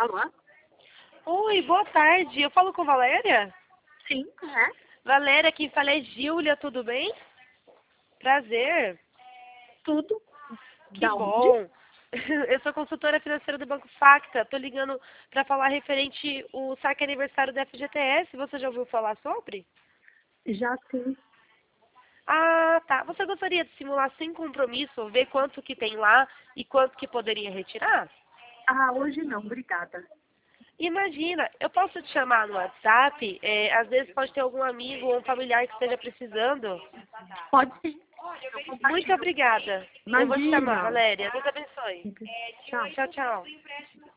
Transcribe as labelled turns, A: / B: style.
A: Alô?
B: Oi, boa tarde. Eu falo com Valéria?
A: Sim, é?
B: Valéria, quem fala é Júlia, tudo bem? Prazer.
A: Tudo.
B: Que
A: Da onde?
B: bom. Eu sou consultora financeira do Banco Facta. Tô ligando para falar referente o saque aniversário da FGTS. Você já ouviu falar sobre?
A: Já sim.
B: Ah, tá. Você gostaria de simular sem compromisso, ver quanto que tem lá e quanto que poderia retirar?
A: Ah, hoje não, obrigada.
B: Imagina, eu posso te chamar no WhatsApp, às vezes pode ter algum amigo ou um familiar que esteja precisando.
A: Pode sim. Eu
B: Muito
A: compartilho.
B: obrigada. Eu vou te chamar,
A: Imagina.
B: Valéria. Deus abençoe.
A: Tchau.
B: Tchau, tchau.